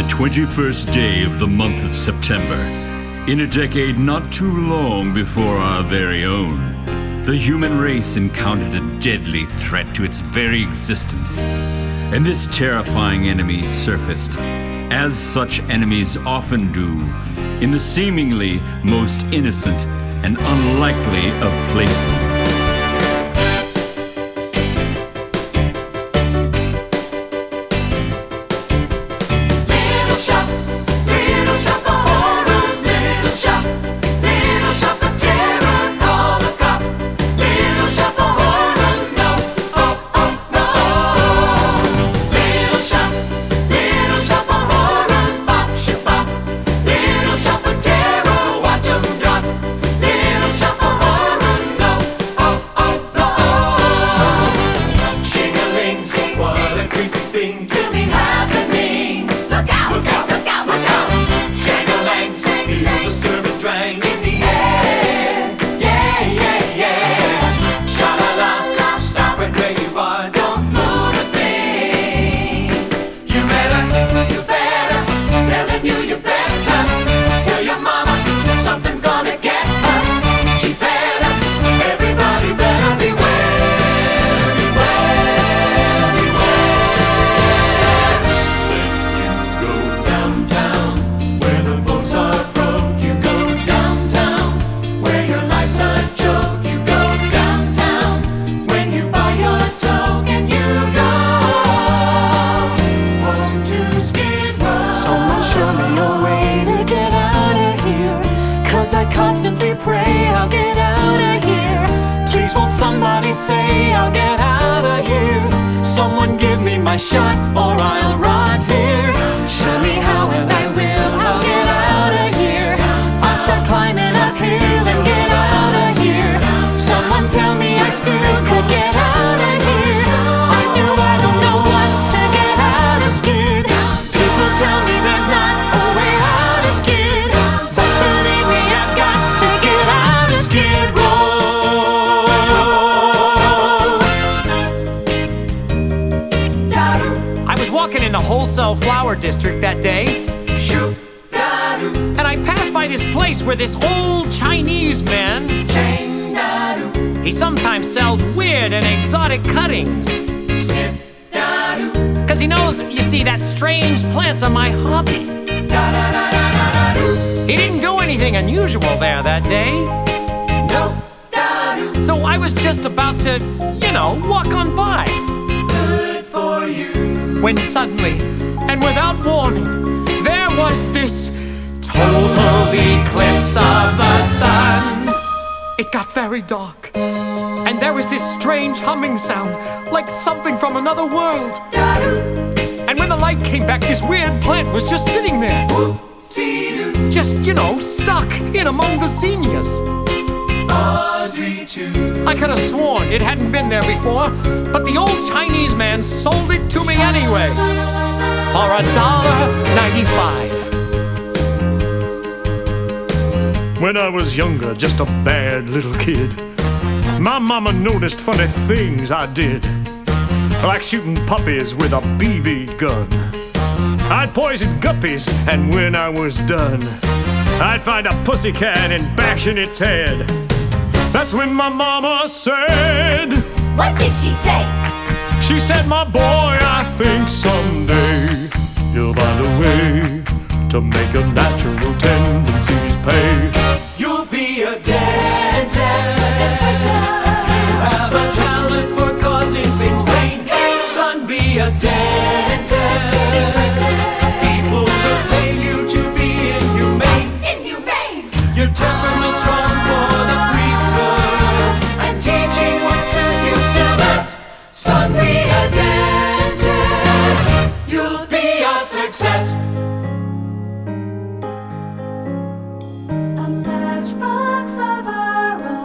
21st day of the month of September, in a decade not too long before our very own, the human race encountered a deadly threat to its very existence. And this terrifying enemy surfaced, as such enemies often do, in the seemingly most innocent and unlikely of places. I constantly pray I'll get out of here. Please won't somebody say I'll get out of here. Someone give me my shot or I'll rot here. Show me how and I will. I'll get out of here. I'll start climbing uphill and get out of here. Someone tell me I still could get out of here. I don't know what to get out of Skid. People tell me there's not a way out of Skid. But believe me, I've got to get out of Skid Row. I was walking in the wholesale flower district that day, and I passed by this place where this old Chinese man, he sometimes sells weird and exotic cuttings. Cause he knows, you see, that strange plants are my hobby. He didn't do anything unusual there that day. So I was just about to, walk on by. Good for you. When suddenly, and without warning, there was this total eclipse of the sun. It got very dark, and there was this strange humming sound, like something from another world. And when the light came back, this weird plant was just sitting there. Just, stuck in among the zinnias. Audrey too. I could have sworn it hadn't been there before, but the old Chinese man sold it to me anyway, for $1.95. When I was younger, just a bad little kid, my mama noticed funny things I did, like shooting puppies with a BB gun. I'd poison guppies, and when I was done, I'd find a pussycat and bash in its head. That's when my mama said, What did she say? She said, my boy, I think someday you'll find a way to make your natural tendencies pay. You'll be a dentist. You have a talent for causing things pain. Son, be a dentist. People will pay you to be inhumane. Inhumane. Your temperament's wrong for the priesthood, and teaching won't serve you still less. Son, be a dentist. You'll be a success. A matchbox of our own.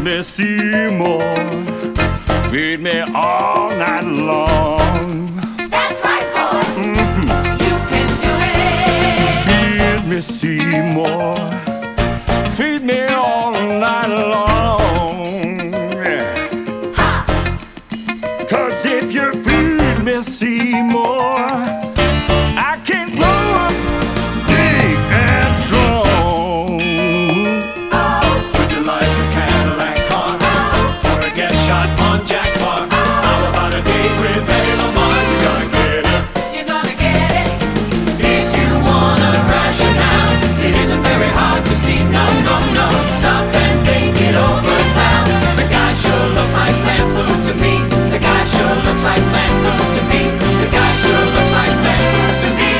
me Seymour. Feed me all night long. That's right, boy. You can do it. Feed me Seymour. Feed me all night long. Ha! 'Cause if you feed me Seymour, I can grow up big and strong. Would you like a Cadillac car? Or a gas shot on Jack Bar? How about a date with Eddie Lamar? You're gonna get it. You're gonna get it. If you wanna ration out, it isn't very hard to see. No, no, no. Stop and think it over now. The guy sure looks like plant food to me. The guy sure looks like plant food to me. The guy sure looks like plant food to me.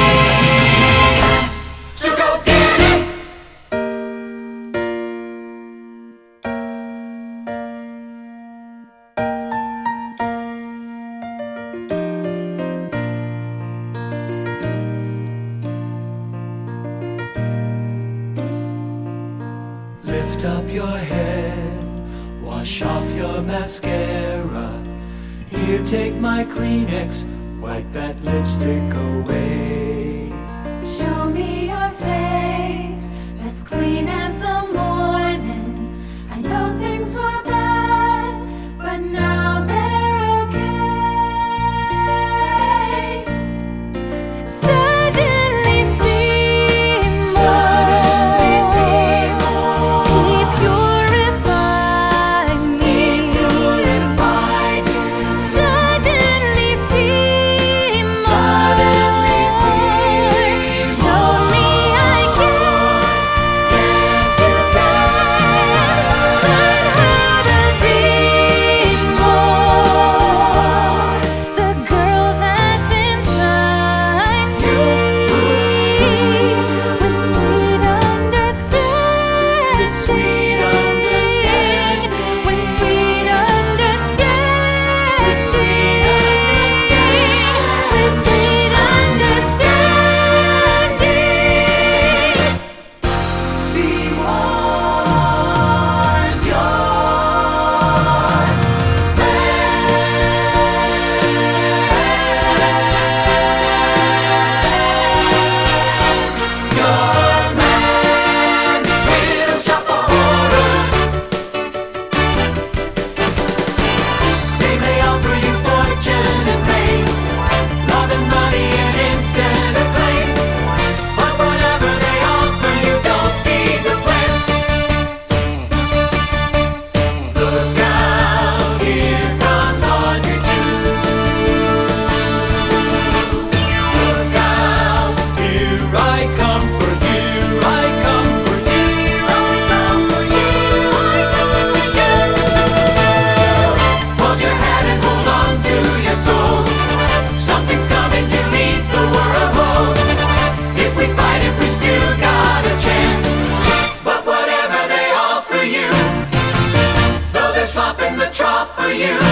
So go get it. Lift up your head, wash off your mascara. Here, take my Kleenex, wipe that lipstick away. Show me your face, as clean as the morning. I know things were bad, but now they're okay. Suddenly Seymour, he purified me. Suddenly Seymour, showed me I can. Yes, you Learn how to be more the girl that's inside me. With sweet understanding. With sweet understanding. With sweet understanding. With sweet understanding. Seymour's your man. He'll shop for orders. They may offer you fortune and fame, love and money and instant acclaim. But whatever they offer you, don't feed the flesh. Look out, here comes Audrey 2. Look out, here I come for you. I come for you. I come for you. I come for you. Hold your head and hold on to your soul. Something's coming to meet the world hold. If we fight it, we've still got a chance. But whatever they offer you, though they're slopping the trough for you,